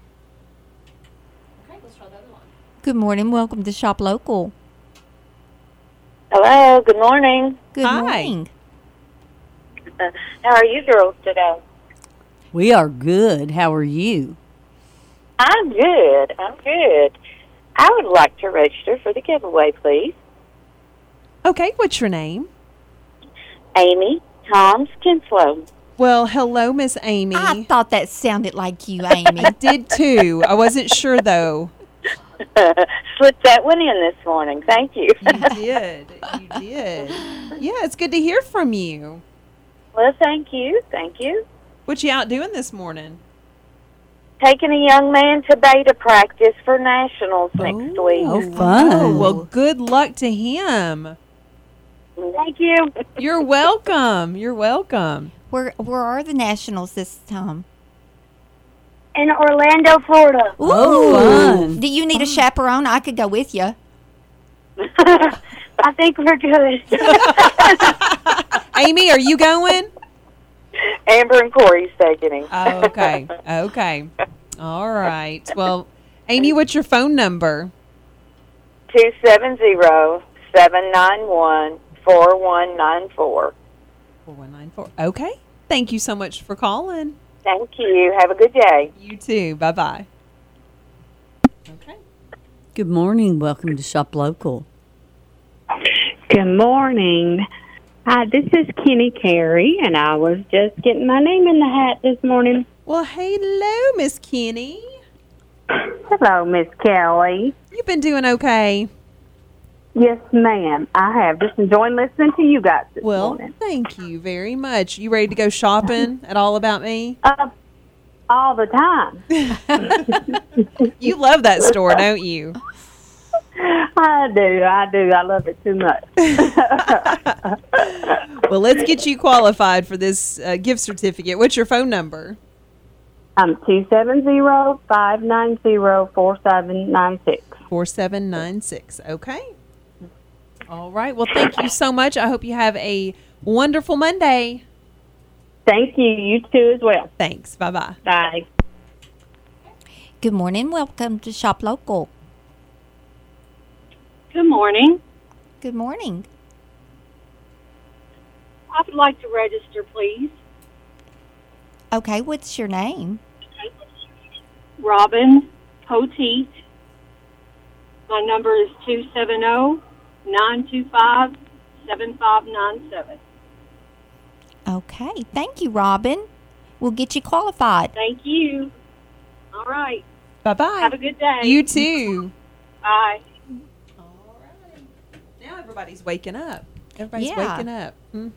D: Good morning. Welcome to Shop Local.
J: Hello, good morning.
D: Good
B: Hi.
D: morning.
J: How are you girls today?
C: We are good. How are you?
J: I'm good. I would like to register for the giveaway, please.
B: Okay, what's your name?
J: Amy Tom's Kinslow.
B: Well, hello, Miss Amy.
D: I thought that sounded like you, Amy.
B: I did too. I wasn't sure though.
J: Slipped that one in this morning. Thank you.
B: You did. You did. Yeah, it's good to hear from you.
J: Well, thank you. Thank you.
B: What you out doing this morning?
J: Taking a young man to beta practice for nationals next week.
C: Oh, fun.
B: Oh, well, good luck to him.
J: Thank you.
B: You're welcome. You're welcome.
D: Where are the Nationals this time?
J: In Orlando, Florida.
D: Ooh.
C: Oh, fun.
D: Do you need a chaperone? I could go with you.
J: I think we're good.
B: Amy, are you going?
J: Amber and Corey's taking him.
B: Oh, okay. Okay. All right. Well, Amy, what's your phone number?
J: 270-791-4194.
B: 4194. Okay. Thank you so much for calling.
J: Thank you. Have a good day.
B: You too. Bye-bye. Okay.
C: Good morning. Welcome to Shop Local.
K: Good morning. Hi, this is Kenny Carey, and I was just getting my name in the hat this morning.
B: Well, hello, Miss Kenny.
K: Hello, Miss Kelly.
B: You've been doing okay.
K: Yes, ma'am. I have. Just enjoying listening to you guys this morning.
B: Thank you very much. You ready to go shopping at All About Me?
K: All the time.
B: You love that store, don't you?
K: I do. I love it too much.
B: Well, let's get you qualified for this gift certificate. What's your phone number?
K: 270-590-4796.
B: 4796. Okay. All right. Well, thank you so much. I hope you have a wonderful Monday.
K: Thank you. You too as well.
B: Thanks. Bye-bye.
K: Bye.
D: Good morning. Welcome to Shop Local.
L: Good morning.
D: Good morning.
L: I would like to register, please.
D: Okay, what's your name?
L: Robin Poteet. My number is 270-925-7597.
D: Okay, thank you, Robin. We'll get you qualified.
L: Thank you. All right.
B: Bye-bye.
L: Have a good day.
B: You too.
L: Bye.
B: Now everybody's waking up. Everybody's
D: Yeah.
B: waking up.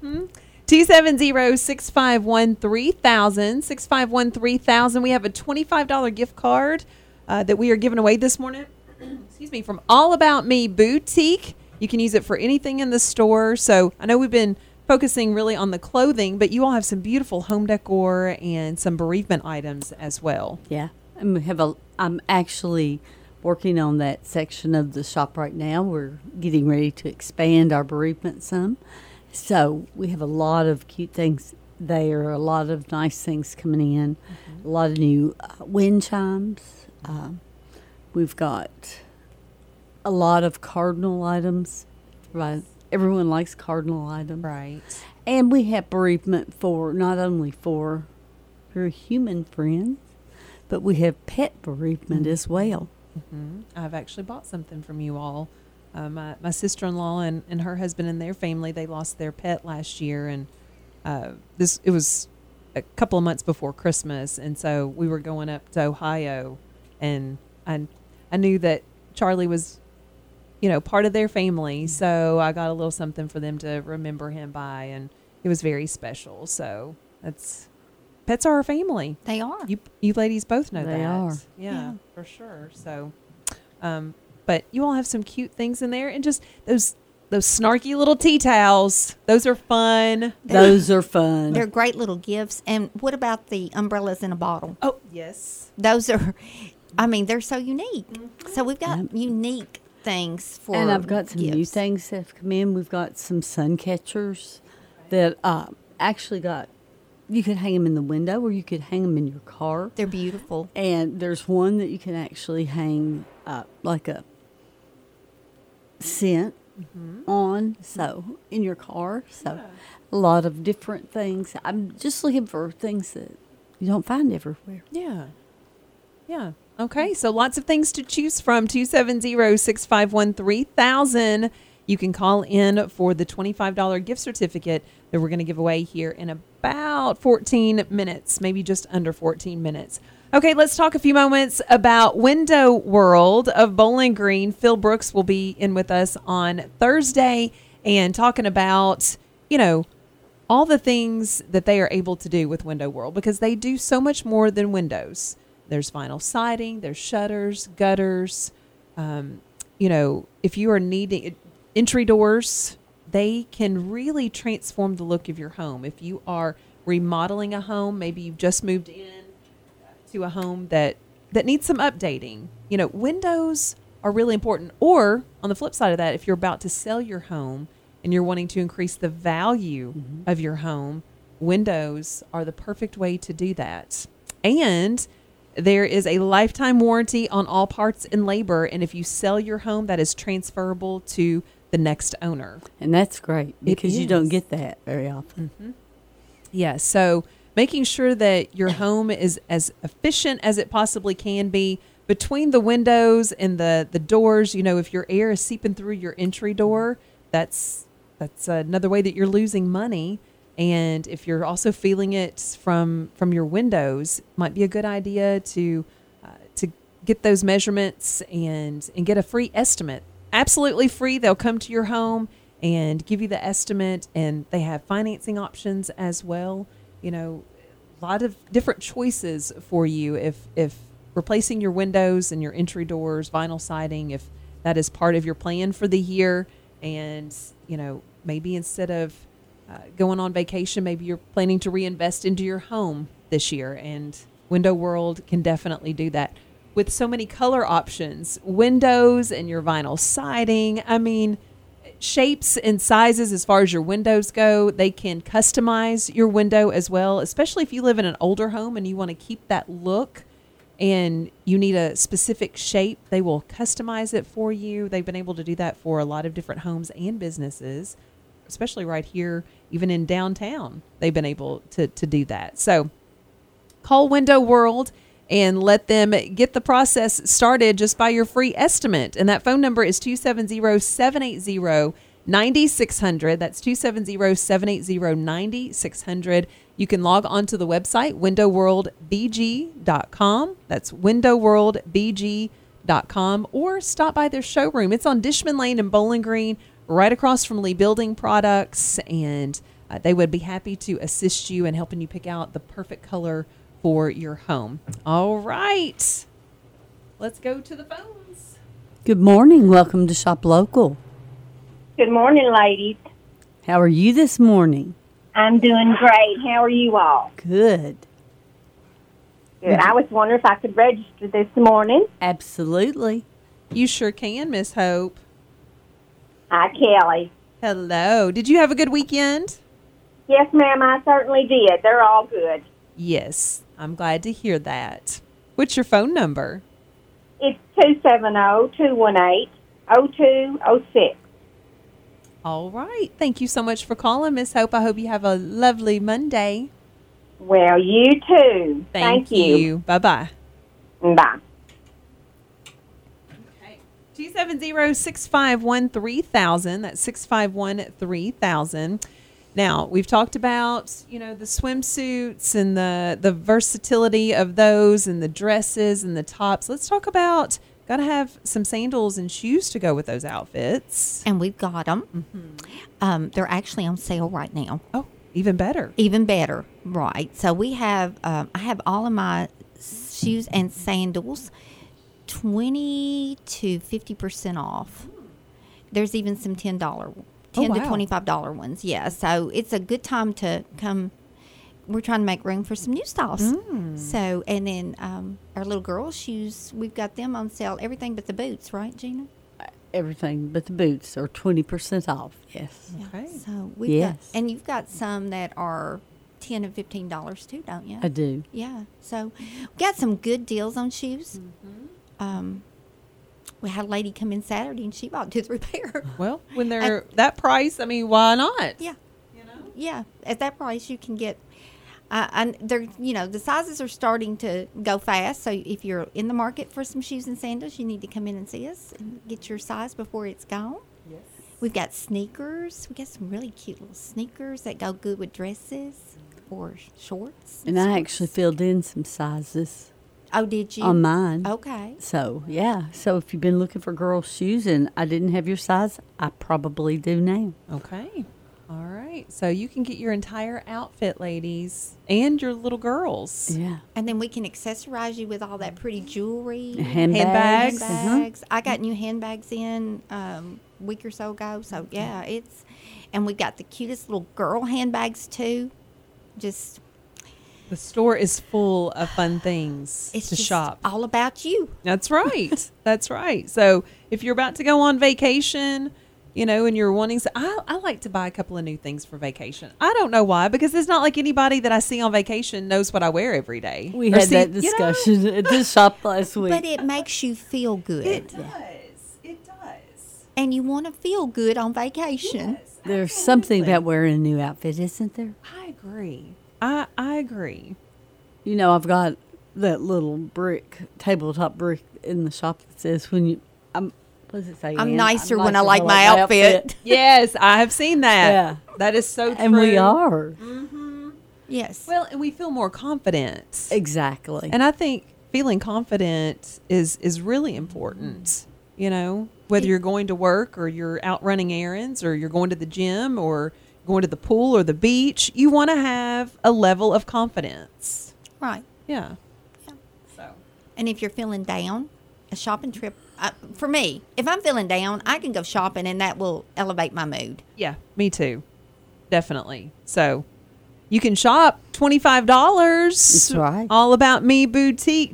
B: 270-651-3000. 651-3000. We have a $25 gift card that we are giving away this morning. Excuse me, from All About Me Boutique. You can use it for anything in the store. So I know we've been focusing really on the clothing, but you all have some beautiful home decor and some bereavement items as well.
C: Yeah. And I'm actually working on that section of the shop right now. We're getting ready to expand our bereavement some. So we have a lot of cute things there, a lot of nice things coming in, a lot of new wind chimes. We've got a lot of cardinal items. Right. Everyone likes cardinal items.
B: Right.
C: And we have bereavement for not only for your human friends, but we have pet bereavement as well.
B: I've actually bought something from you all. My sister-in-law and her husband and their family, they lost their pet last year, and it was a couple of months before Christmas, and so we were going up to Ohio, and I knew that Charlie was, part of their family. So I got a little something for them to remember him by, and it was very special. So pets are our family.
D: They are.
B: You ladies both know that.
C: They are.
B: Yeah, for sure. So, but you all have some cute things in there, and just those snarky little tea towels. Those are fun.
C: Those are fun.
D: They're great little gifts. And what about the umbrellas in a bottle?
B: Oh, yes.
D: Those are, they're so unique. So we've got unique things for
C: And I've got some new
D: gifts.
C: things that have come in. We've got some sun catchers that actually you could hang them in the window or you could hang them in your car.
D: They're beautiful.
C: And there's one that you can actually hang like a scent on, so in your car. So a lot of different things. I'm just looking for things that you don't find everywhere.
B: Yeah. Yeah. Okay, so lots of things to choose from. 270-651-3000. You can call in for the $25 gift certificate that we're going to give away here in about 14 minutes, maybe just under 14 minutes. Okay, let's talk a few moments about Window World of Bowling Green. Phil Brooks will be in with us on Thursday and talking about, all the things that they are able to do with Window World, because they do so much more than windows. There's vinyl siding, there's shutters, gutters. If you are needing entry doors, they can really transform the look of your home. If you are remodeling a home, maybe you've just moved in to a home that needs some updating. Windows are really important. Or on the flip side of that, if you're about to sell your home and you're wanting to increase the value of your home, windows are the perfect way to do that. And there is a lifetime warranty on all parts and labor. And if you sell your home, that is transferable to the next owner.
C: And that's great because you don't get that very often.
B: Mm-hmm. Yeah, so making sure that your home is as efficient as it possibly can be between the windows and the doors. If your air is seeping through your entry door, that's another way that you're losing money. And if you're also feeling it from your windows, it might be a good idea to get those measurements and get a free estimate. Absolutely free. They'll come to your home and give you the estimate, and they have financing options as well. A lot of different choices for you if replacing your windows and your entry doors, vinyl siding, if that is part of your plan for the year. And, maybe instead of going on vacation, maybe you're planning to reinvest into your home this year, and Window World can definitely do that. With so many color options, windows and your vinyl siding, shapes and sizes as far as your windows go, they can customize your window as well, especially if you live in an older home and you want to keep that look and you need a specific shape. They will customize it for you. They've been able to do that for a lot of different homes and businesses, especially right here, even in downtown. They've been able to do that. So call Window World and let them get the process started just by your free estimate. And that phone number is 270-780-9600. That's 270-780-9600. You can log on to the website, windowworldbg.com. That's windowworldbg.com, or stop by their showroom. It's on Dishman Lane in Bowling Green, right across from Lee Building Products. And they would be happy to assist you in helping you pick out the perfect color for your home. All right. Let's go to the phones.
C: Good morning. Welcome to Shop Local.
L: Good morning, ladies.
C: How are you this morning?
L: I'm doing great. How are you all?
C: Good.
L: Good. I was wondering if I could register this morning.
C: Absolutely.
B: You sure can, Miss Hope.
L: Hi, Kelly.
B: Hello. Did you have a good weekend?
L: Yes, ma'am, I certainly did. They're all good.
B: Yes. I'm glad to hear that. What's your phone number?
L: It's 270-218-0206.
B: All right. Thank you so much for calling, Miss Hope. I hope you have a lovely Monday.
L: Well, you too.
B: Thank you. Bye-bye.
L: Bye.
B: 270-651-3000. That's 651-3000. Now, we've talked about, the swimsuits and the versatility of those and the dresses and the tops. Let's talk about got to have some sandals and shoes to go with those outfits.
D: And we've got them. They're actually on sale right now.
B: Oh, even better.
D: Even better, right. So we have, I have all of my shoes and sandals 20 to 50% off. There's even some $10 to $25 ones. Yeah, so it's a good time to come. We're trying to make room for some new styles. So, and then our little girls' shoes, we've got them on sale. Everything but the boots, right, Gina?
C: Everything but the boots are 20% off. Yes.
B: Okay.
D: So we've got, and you've got some that are $10 and $15 too, don't you?
C: I do.
D: Yeah. So we got some good deals on shoes. We had a lady come in Saturday and she bought 2 or 3 pair.
B: Well, when they're that price, I mean, why not?
D: Yeah. Yeah. At that price, you can get. And they're, the sizes are starting to go fast. So if you're in the market for some shoes and sandals, you need to come in and see us and get your size before it's gone. Yes. We've got sneakers. We got some really cute little sneakers that go good with dresses or shorts.
C: And I actually filled in some sizes.
D: Oh, did you?
C: On mine.
D: Okay.
C: So, yeah. So if you've been looking for girls' shoes and I didn't have your size, I probably do now.
B: Okay. All right. So you can get your entire outfit, ladies, and your little girls.
C: Yeah.
D: And then we can accessorize you with all that pretty jewelry.
C: Handbags.
D: I got new handbags in a week or so ago. So, yeah, and we got the cutest little girl handbags, too. Just...
B: The store is full of fun things to shop.
D: All about you.
B: That's right. That's right. So if you're about to go on vacation, and you're wanting I like to buy a couple of new things for vacation. I don't know why, because it's not like anybody that I see on vacation knows what I wear every day.
C: We had that discussion at the shop last week.
D: But it makes you feel good.
B: It does. It does.
D: And you want to feel good on vacation.
B: Yes,
C: there's something about wearing a new outfit, isn't there?
B: I agree. I agree.
C: I've got that little tabletop brick in the shop that says what does it say?
D: I'm nicer when I like my outfit.
B: Yes, I have seen that.
C: Yeah.
B: That is so true.
C: And we are.
B: Mm-hmm.
D: Yes.
B: Well, and we feel more confident.
C: Exactly.
B: And I think feeling confident is really important. Whether you're going to work or you're out running errands or you're going to the gym or going to the pool or the beach, you want to have a level of confidence.
D: Right.
B: Yeah.
D: So, and if you're feeling down, a shopping trip, for me, if I'm feeling down, I can go shopping and that will elevate my mood.
B: Yeah, me too. Definitely. So you can shop $25.
C: That's right.
B: All About Me Boutique,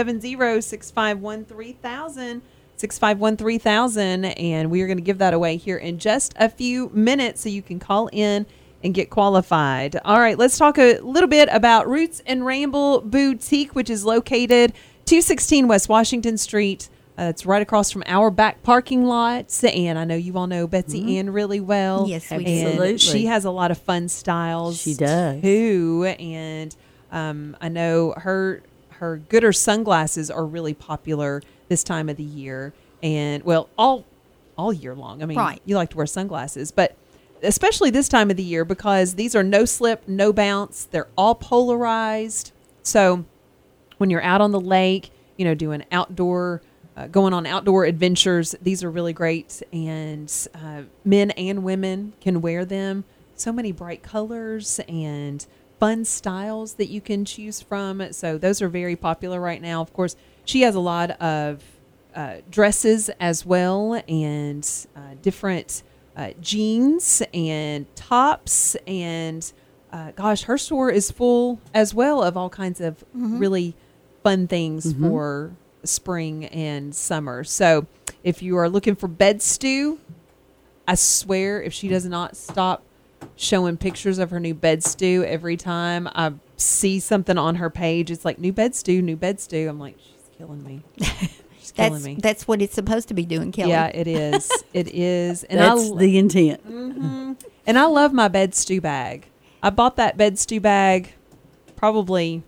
B: 270-651-3000. 651-3000, and we are going to give that away here in just a few minutes, so you can call in and get qualified. All right, let's talk a little bit about Roots and Ramble Boutique, which is located 216 West Washington Street. It's right across from our back parking lot, and I know you all know Betsy Ann really well.
D: Yes, we
B: do.
C: Absolutely.
B: She has a lot of fun styles.
C: She does
B: too, and I know her Gooder sunglasses are really popular this time of the year, and all year long. I mean,
D: right.
B: You like to wear sunglasses, but especially this time of the year because these are no slip, no bounce. They're all polarized. So when you're out on the lake, doing going on outdoor adventures, these are really great, and men and women can wear them. So many bright colors and fun styles that you can choose from. So those are very popular right now. Of course, she has a lot of dresses as well, and different jeans and tops, and her store is full as well of all kinds of really fun things for spring and summer. So if you are looking for bed stew, I swear if she does not stop showing pictures of her new bed stew every time I see something on her page, it's like new bed stew. I'm like, she's killing me. She's killing me.
D: That's what it's supposed to be doing, Kelly.
B: Yeah, it is. It is. And
C: that's the intent.
B: Mm-hmm. And I love my bed stew bag. I bought that bed stew bag probably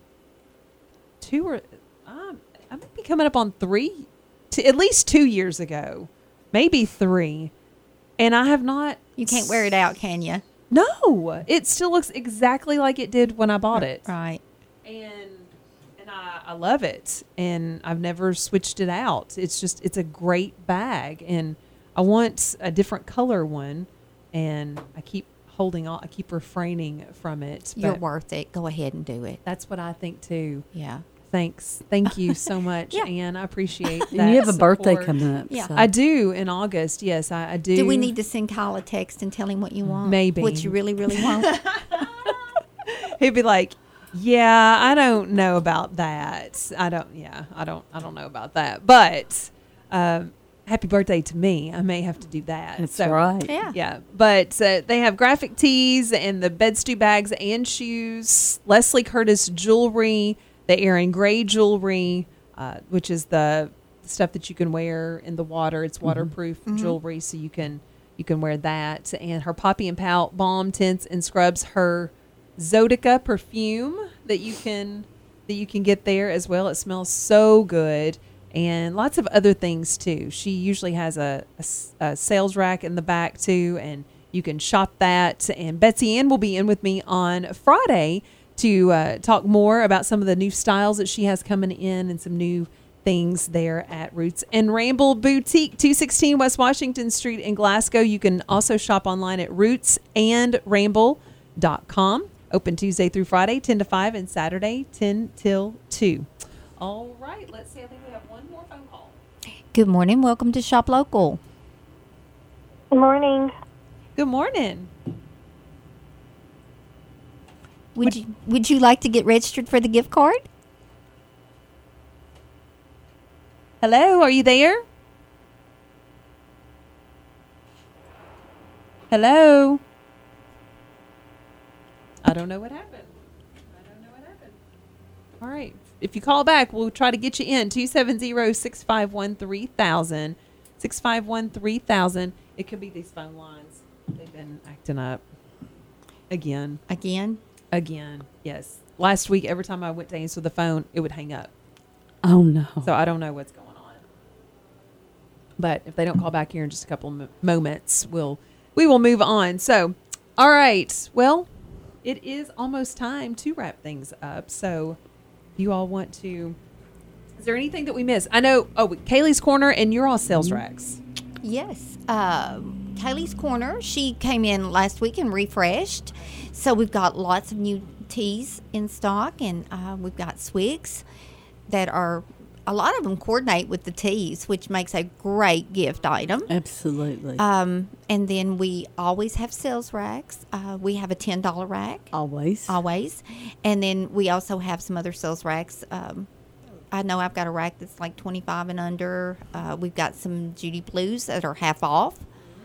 B: I might be coming up on at least 2 years ago, maybe 3. And I have not.
D: You can't wear it out, can you?
B: No, it still looks exactly like it did when I bought it.
D: Right.
B: And I love it, and I've never switched it out. It's a great bag, and I want a different color one, and I keep holding on. I keep refraining from it.
D: You're
B: but
D: worth it. Go ahead and do it.
B: That's what I think too.
D: Yeah.
B: Thank you so much,
D: Yeah.
B: Ann. I appreciate that.
C: And you have a birthday
B: support.
C: coming up.
D: Yeah.
C: so.
B: I do in August. Yes, I do.
D: Do we need to send Kyle a text and tell him what you want?
B: Maybe.
D: What you really, really want?
B: He'd be like, "Yeah, I don't know about that. I don't know about that. But happy birthday to me. I may have to do that."
C: That's right.
D: Yeah.
B: Yeah, but they have graphic tees and the bed stew bags and shoes, Leslie Curtis jewelry, the Aaron Gray jewelry, which is the stuff that you can wear in the water. It's waterproof jewelry, so you can wear that. And her Poppy and Pout balm tints and scrubs, her Zodica perfume that you can get there as well. It smells so good. And lots of other things too. She usually has a sales rack in the back too, and you can shop that. And Betsy Ann will be in with me on Friday to talk more about some of the new styles that she has coming in and some new things there at Roots and Ramble Boutique, 216 West Washington Street in Glasgow. You can also shop online at rootsandramble.com. Open Tuesday through Friday, 10 to 5, and Saturday, 10 till 2. All right, let's see. I think we have one more phone call.
D: Good morning. Welcome to Shop Local.
E: Good morning.
B: Good morning.
D: Would you like to get registered for the gift card?
B: Hello, are you there? Hello? I don't know what happened. All right. If you call back, we'll try to get you in. 270-651-3000. 651-3000. It could be these phone lines. They've been acting up. Again. Yes. Last week, every time I went to answer the phone, it would hang up.
C: Oh, no.
B: So I don't know what's going on. But if they don't call back here in just a couple moments, we will move on. So, all right. Well, it is almost time to wrap things up. So, you all want to... Is there anything that we missed? I know... Oh, Kaylee's Corner and you're all sales racks.
D: Yes. Kaylee's Corner, she came in last week and refreshed. So we've got lots of new teas in stock, and we've got swigs that are... A lot of them coordinate with the teas, which makes a great gift item.
C: Absolutely.
D: And then we always have sales racks. We have a $10 rack.
C: Always.
D: And then we also have some other sales racks. I know I've got a rack that's like 25 and under. We've got some Judy Blues that are half off.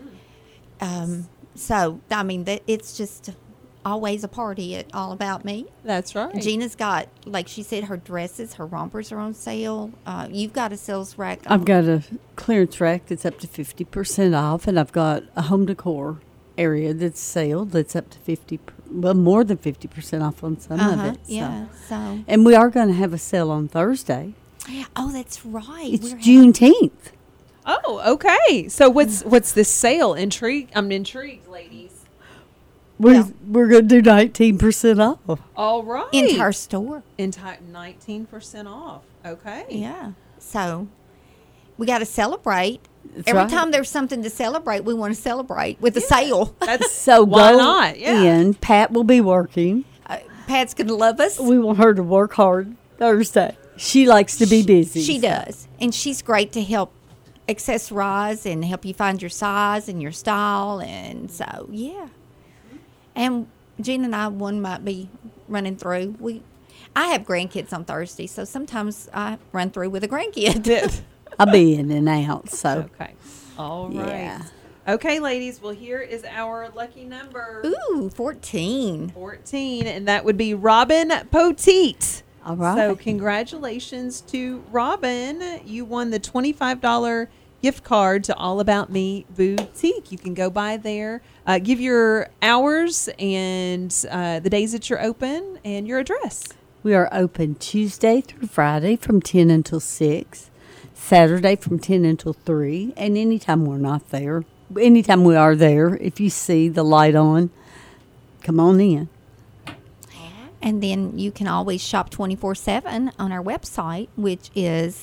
D: So, I mean, it's just always a party at All About Me.
B: That's right.
D: Gina's got, like she said, her dresses, her rompers are on sale. You've got a sales rack.
C: I've got a clearance rack that's up to 50% off, and I've got a home decor area that's sale that's up to more than 50% off on some of it.
D: Yeah. So.
C: And we are going to have a sale on Thursday.
D: Oh, that's right.
C: It's Juneteenth.
B: Oh, okay. So what's this sale? I'm intrigued, ladies.
C: We're going to do 19% off.
B: All right.
D: Entire store.
B: 19% off. Okay.
D: Yeah. So we got to celebrate.
C: That's
D: Every
C: right.
D: time there's something to celebrate, we want to celebrate with a sale.
B: That's
C: So
B: why
C: go
B: not? Yeah.
C: in. Pat will be working.
D: Pat's going to love us.
C: We want her to work hard Thursday. She likes to be busy.
D: She does. And she's great to help accessorize and help you find your size and your style. And so, yeah. And Gina and I, one might be running through. I have grandkids on Thursday, so sometimes I run through with a grandkid.
C: I'll be in and out, so.
B: Okay. All right.
C: Yeah.
B: Okay, ladies. Well, here is our lucky number.
D: Ooh, 14.
B: 14, and that would be Robin Poteet.
C: All right.
B: So congratulations to Robin. You won the $25 gift card to All About Me Boutique. You can go by there. Give your hours and the days that you're open and your address.
C: We are open Tuesday through Friday from 10 until 6, Saturday from 10 until 3, and anytime we're not there, anytime we are there, if you see the light on, come on in.
D: And then you can always shop 24/7 on our website, which is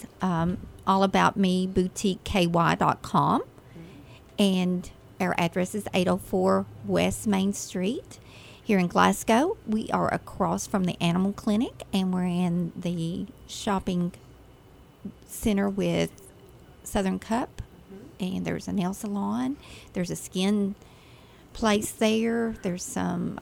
D: allaboutmeboutique.ky.com. And our address is 804 West Main Street. Here in Glasgow, we are across from the Animal Clinic, and we're in the shopping center with Southern Cup. And there's a nail salon. There's a skin place there. There's some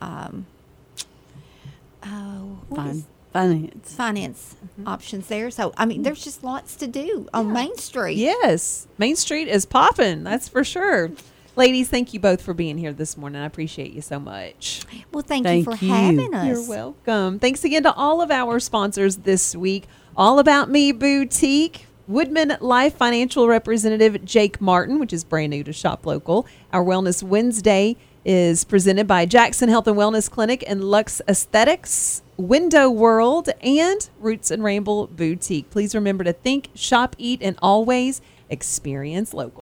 D: finance options there. So, I mean, there's just lots to do on Main Street.
B: Yes. Main Street is popping. That's for sure. Ladies, thank you both for being here this morning. I appreciate you so much.
D: Well, thank you for having us.
B: You're welcome. Thanks again to all of our sponsors this week. All About Me Boutique, Woodman Life Financial Representative Jake Martin, which is brand new to Shop Local. Our Wellness Wednesday is presented by Jackson Health and Wellness Clinic and Lux Aesthetics, Window World, and Roots and Rainbow Boutique. Please remember to think, shop, eat, and always experience local.